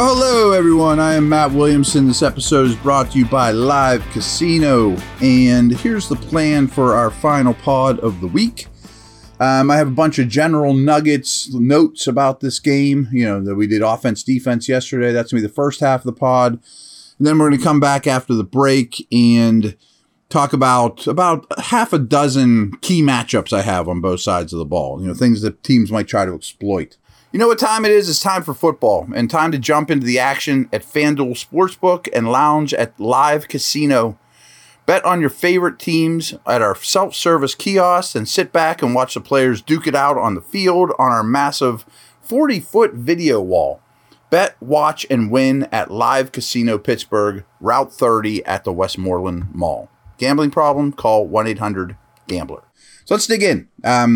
Well, hello, everyone. I am Matt Williamson. This episode is brought to you by Live Casino. And here's the plan for our final pod of the week. I have a bunch of general notes about this game. You know, that we did offense, defense yesterday. That's going to be the first half of the pod. And then we're going to come back after the break and talk about half a dozen key matchups I have on both sides of the ball. You know, things that teams might try to exploit. You know what time it is? It's time for football and time to jump into the action at FanDuel Sportsbook and lounge at Live Casino. Bet on your favorite teams at our self-service kiosks and sit back and watch the players duke it out on the field on our massive 40-foot video wall. Bet, watch, and win at Live Casino Pittsburgh, Route 30 at the Westmoreland Mall. Gambling problem? Call 1-800-GAMBLER. So let's dig in.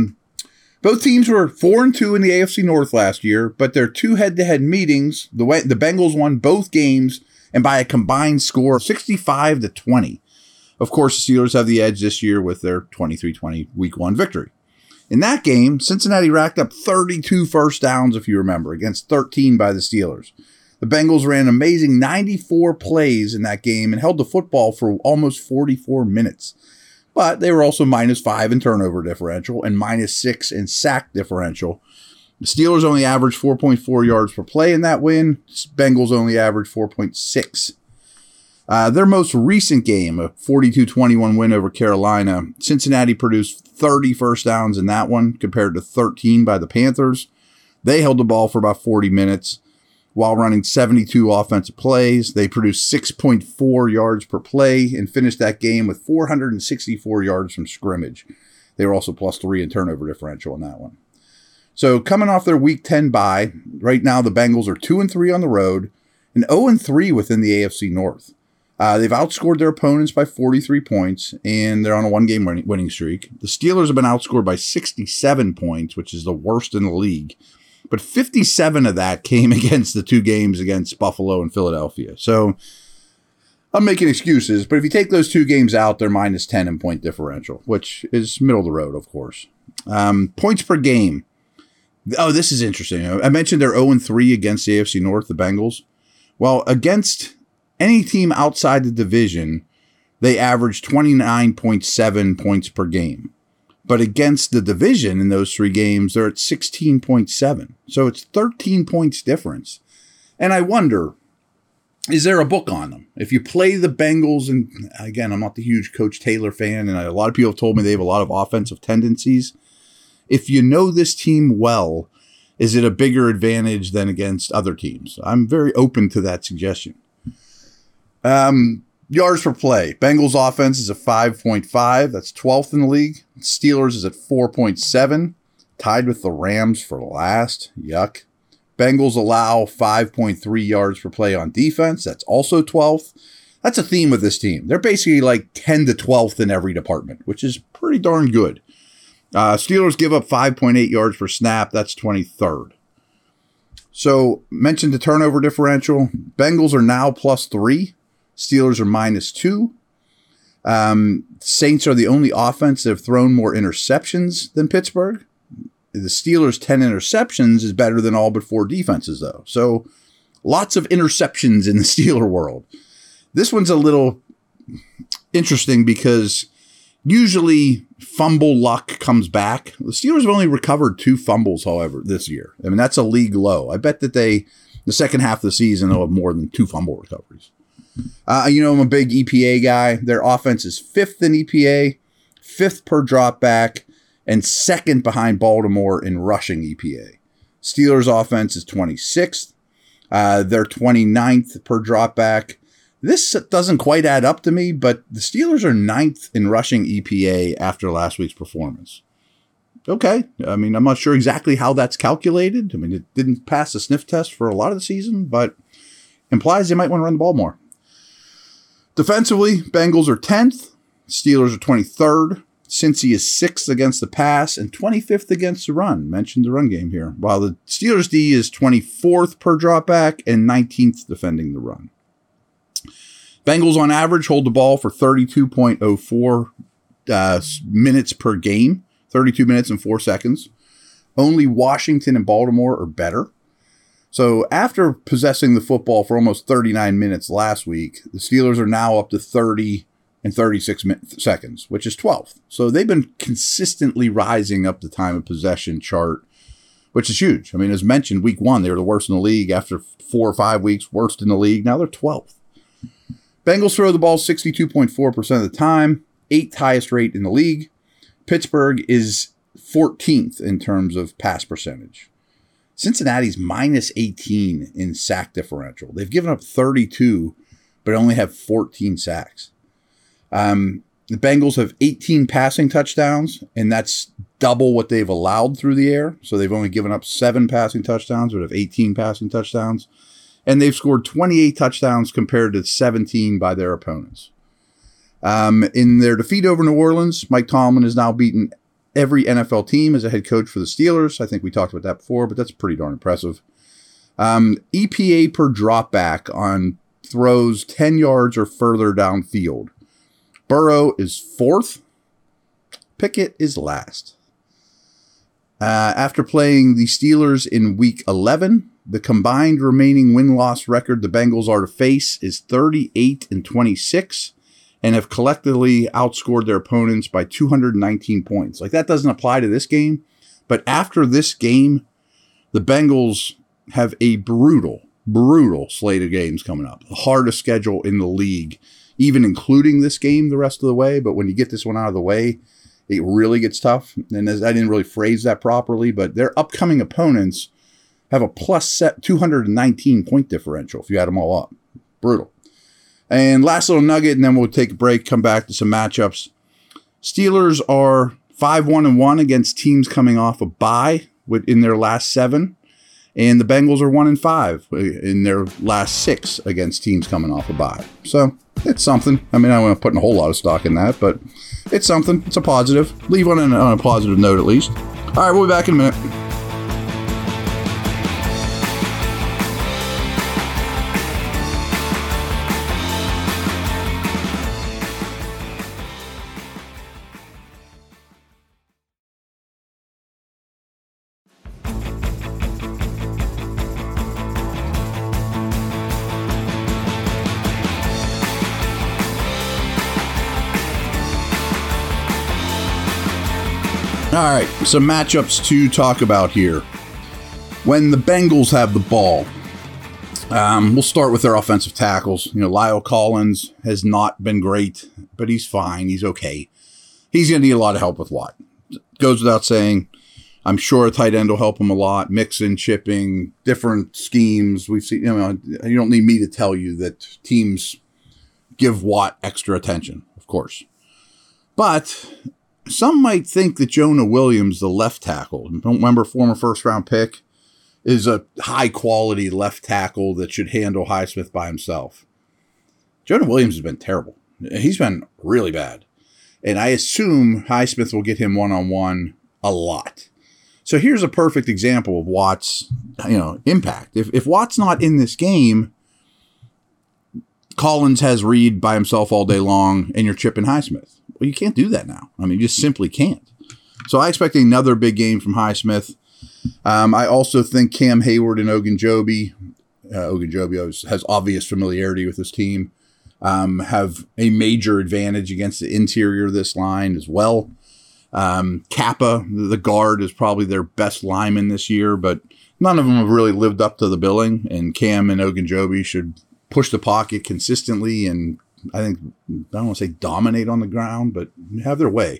Both teams were 4-2 in the AFC North last year, but their two head-to-head meetings, the Bengals won both games and by a combined score of 65-20. Of course, the Steelers have the edge this year with their 23-20 Week 1 victory. In that game, Cincinnati racked up 32 first downs, if you remember, against 13 by the Steelers. The Bengals ran an amazing 94 plays in that game and held the football for almost 44 minutes. But they were also -5 in turnover differential and -6 in sack differential. The Steelers only averaged 4.4 yards per play in that win. Bengals only averaged 4.6. Their most recent game, a 42-21 win over Carolina, Cincinnati produced 30 first downs in that one compared to 13 by the Panthers. They held the ball for about 40 minutes while running 72 offensive plays. They produced 6.4 yards per play and finished that game with 464 yards from scrimmage. They were also +3 in turnover differential in that one. So coming off their Week 10 bye, right now the Bengals are 2-3 on the road and 0-3 within the AFC North. They've outscored their opponents by 43 points, and they're on a one-game winning streak. The Steelers have been outscored by 67 points, which is the worst in the league. But 57 of that came against the two games against Buffalo and Philadelphia. So I'm making excuses, but if you take those two games out, they're -10 in point differential, which is middle of the road, of course. Points per game. Oh, this is interesting. I mentioned they're 0-3 against the AFC North, the Bengals. Well, against any team outside the division, they average 29.7 points per game. But against the division in those three games, they're at 16.7. So it's 13 points difference. And I wonder, is there a book on them? If you play the Bengals, and again, I'm not the huge Coach Taylor fan, and a lot of people have told me they have a lot of offensive tendencies. If you know this team well, is it a bigger advantage than against other teams? I'm very open to that suggestion. Yards per play. Bengals offense is a 5.5. That's 12th in the league. Steelers is at 4.7. Tied with the Rams for last. Yuck. Bengals allow 5.3 yards per play on defense. That's also 12th. That's a theme with this team. They're basically like 10 to 12th in every department, which is pretty darn good. Steelers give up 5.8 yards per snap. That's 23rd. So, mentioned the turnover differential. Bengals are now +3. Steelers are -2. Saints are the only offense that have thrown more interceptions than Pittsburgh. The Steelers' 10 interceptions is better than all but 4 defenses, though. So lots of interceptions in the Steeler world. This one's a little interesting because usually fumble luck comes back. The Steelers have only recovered 2 fumbles, however, this year. I mean, that's a league low. I bet that the second half of the season, they'll have more than 2 fumble recoveries. I'm a big EPA guy. Their offense is 5th in EPA, 5th per drop back, and 2nd behind Baltimore in rushing EPA. Steelers offense is 26th. They're 29th per drop back. This doesn't quite add up to me, but the Steelers are 9th in rushing EPA after last week's performance. Okay. I mean, I'm not sure exactly how that's calculated. I mean, it didn't pass the sniff test for a lot of the season, but implies they might want to run the ball more. Defensively, Bengals are 10th. Steelers are 23rd. Cincy is 6th against the pass and 25th against the run. Mentioned the run game here. While the Steelers D is 24th per dropback and 19th defending the run. Bengals on average hold the ball for 32.04 minutes per game. 32 minutes and 4 seconds. Only Washington and Baltimore are better. So after possessing the football for almost 39 minutes last week, the Steelers are now up to 30 and 36 seconds, which is 12th. So they've been consistently rising up the time of possession chart, which is huge. I mean, as mentioned, week 1, they were the worst in the league. After 4 or 5 weeks, worst in the league. Now they're 12th. Bengals throw the ball 62.4% of the time, 8th highest rate in the league. Pittsburgh is 14th in terms of pass percentage. Cincinnati's minus 18 in sack differential. They've given up 32, but only have 14 sacks. The Bengals have 18 passing touchdowns, and that's double what they've allowed through the air. So they've only given up 7 passing touchdowns, but have 18 passing touchdowns. And they've scored 28 touchdowns compared to 17 by their opponents. In their defeat over New Orleans, Mike Tomlin has now beaten every NFL team as a head coach for the Steelers. I think we talked about that before, but that's pretty darn impressive. EPA per dropback on throws 10 yards or further downfield. Burrow is 4th. Pickett is last. After playing the Steelers in Week 11, the combined remaining win-loss record the Bengals are to face is 38-26. And have collectively outscored their opponents by 219 points. Like, that doesn't apply to this game. But after this game, the Bengals have a brutal slate of games coming up. The hardest schedule in the league, even including this game the rest of the way. But when you get this one out of the way, it really gets tough. And as I didn't really phrase that properly, but their upcoming opponents have a plus 219 point differential if you add them all up. Brutal. And last little nugget, and then we'll take a break, come back to some matchups. Steelers are 5-1-1 against teams coming off a bye in their last 7. And the Bengals are 1-5 in their last 6 against teams coming off a bye. So it's something. I mean, I don't want to put a whole lot of stock in that, but it's something. It's a positive. Leave on a positive note at least. All right, we'll be back in a minute. All right, some matchups to talk about here. When the Bengals have the ball, we'll start with their offensive tackles. You know, Lyle Collins has not been great, but he's fine. He's okay. He's going to need a lot of help with Watt. Goes without saying. I'm sure a tight end will help him a lot. Mixing, chipping, different schemes. We've seen. You don't need me to tell you that teams give Watt extra attention, of course. But some might think that Jonah Williams, the left tackle, don't remember, former first-round pick, is a high-quality left tackle that should handle Highsmith by himself. Jonah Williams has been terrible. He's been really bad. And I assume Highsmith will get him one-on-one a lot. So here's a perfect example of Watt's, impact. If Watt's not in this game, Collins has Reed by himself all day long, and you're chipping Highsmith. Well, you can't do that now. I mean, you just simply can't. So I expect another big game from Highsmith. I also think Cam Hayward and Ogunjobi has obvious familiarity with this team, have a major advantage against the interior of this line as well. Kappa, the guard, is probably their best lineman this year, but none of them have really lived up to the billing, and Cam and Ogunjobi should push the pocket consistently and I don't want to say dominate on the ground, but have their way.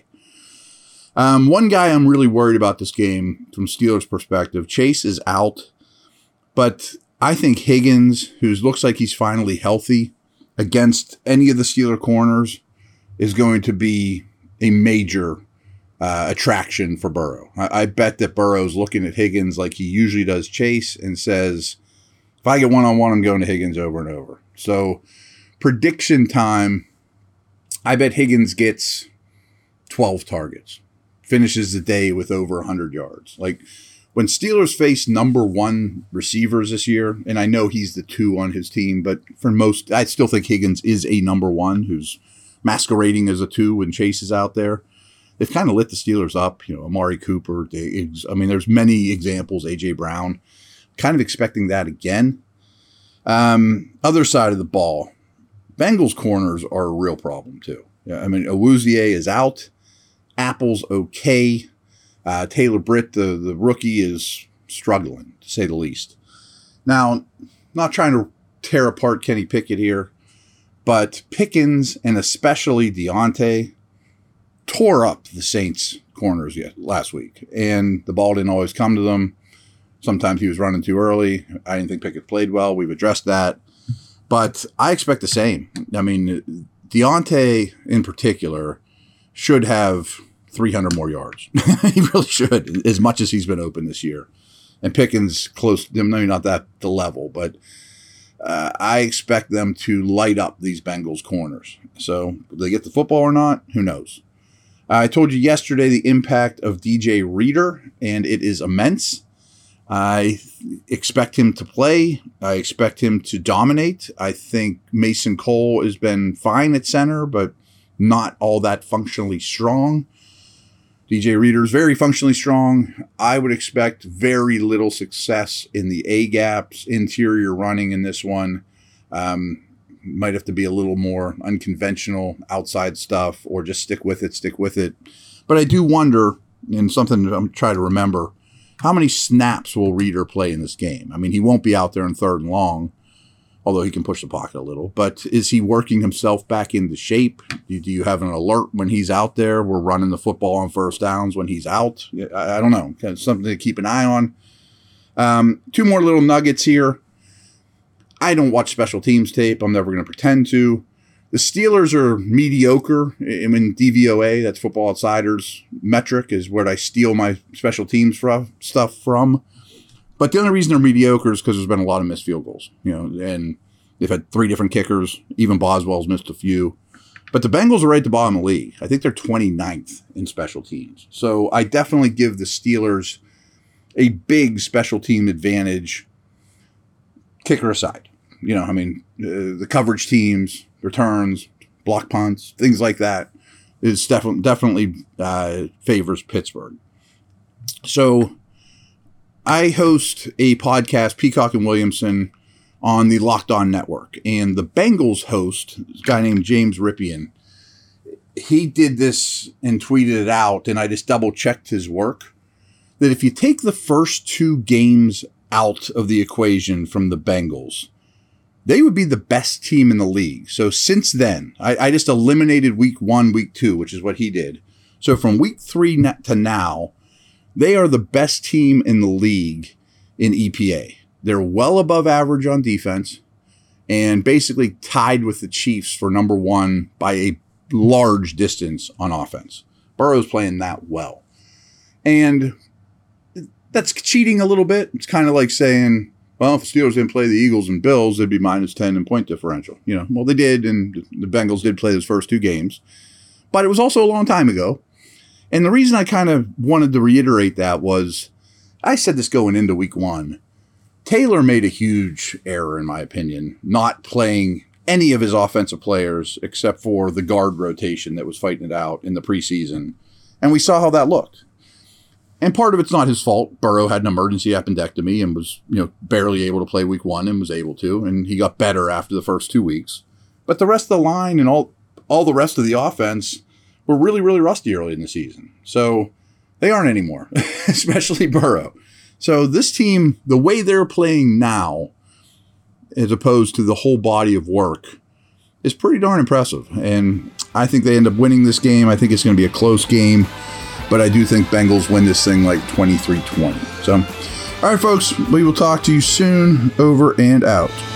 One guy I'm really worried about this game from Steelers' perspective, Chase is out, but I think Higgins, who looks like he's finally healthy, against any of the Steeler corners is going to be a major attraction for Burrow. I bet that Burrow's looking at Higgins like he usually does Chase and says, if I get one-on-one, I'm going to Higgins over and over. So prediction time, I bet Higgins gets 12 targets, finishes the day with over 100 yards. Like, when Steelers face number 1 receivers this year, and I know he's the 2 on his team, but for most, I still think Higgins is a number 1 who's masquerading as a 2 when Chase is out there. They've kind of lit the Steelers up, Amari Cooper. There's many examples, A.J. Brown. kind of expecting that again. Other side of the ball, Bengals corners are a real problem too. Yeah, I mean, Awuzie is out. Apple's okay. Taylor Britt, the rookie, is struggling, to say the least. Now, not trying to tear apart Kenny Pickett here, but Pickens and especially Deontay tore up the Saints corners last week, and the ball didn't always come to them. Sometimes he was running too early. I didn't think Pickett played well. We've addressed that. But I expect the same. I mean, Deontay in particular should have 300 more yards. He really should, as much as he's been open this year. And Pickens close, maybe not that the level, but I expect them to light up these Bengals corners. So will they get the football or not? Who knows? I told you yesterday the impact of DJ Reader, and it is immense. I expect him to play. I expect him to dominate. I think Mason Cole has been fine at center, but not all that functionally strong. DJ Reader is very functionally strong. I would expect very little success in the A-gaps, interior running in this one. Might have to be a little more unconventional outside stuff or just stick with it. But I do wonder, and something I'm trying to remember, how many snaps will Reader play in this game? I mean, he won't be out there in 3rd and long, although he can push the pocket a little. But is he working himself back into shape? Do you have an alert when he's out there? We're running the football on 1st downs when he's out. I don't know. It's something to keep an eye on. 2 more little nuggets here. I don't watch special teams tape. I'm never going to pretend to. The Steelers are mediocre. I mean, DVOA, that's Football Outsiders metric, is where I steal my special teams stuff from. But the only reason they're mediocre is because there's been a lot of missed field goals. And they've had 3 different kickers. Even Boswell's missed a few. But the Bengals are right at the bottom of the league. I think they're 29th in special teams. So I definitely give the Steelers a big special team advantage, kicker aside. The coverage teams, returns, block punts, things like that is definitely favors Pittsburgh. So I host a podcast, Peacock and Williamson, on the Locked On Network. And the Bengals host, a guy named James Ripien, he did this and tweeted it out, and I just double-checked his work, that if you take the first 2 games out of the equation from the Bengals, they would be the best team in the league. So since then, I just eliminated week 1, week 2, which is what he did. So from week 3 to now, they are the best team in the league in EPA. They're well above average on defense and basically tied with the Chiefs for number 1 by a large distance on offense. Burrow's playing that well. And that's cheating a little bit. It's kind of like saying, well, if the Steelers didn't play the Eagles and Bills, they'd be -10 in point differential. Well, they did, and the Bengals did play those first 2 games. But it was also a long time ago. And the reason I kind of wanted to reiterate that was, I said this going into week 1, Taylor made a huge error, in my opinion, not playing any of his offensive players except for the guard rotation that was fighting it out in the preseason. And we saw how that looked. And part of it's not his fault. Burrow had an emergency appendectomy and was, barely able to play week 1 and was able to. And he got better after the first 2 weeks. But the rest of the line and all the rest of the offense were really, really rusty early in the season. So they aren't anymore, especially Burrow. So this team, the way they're playing now, as opposed to the whole body of work, is pretty darn impressive. And I think they end up winning this game. I think it's going to be a close game. But I do think Bengals win this thing like 23-20. So, all right, folks, we will talk to you soon. Over and out.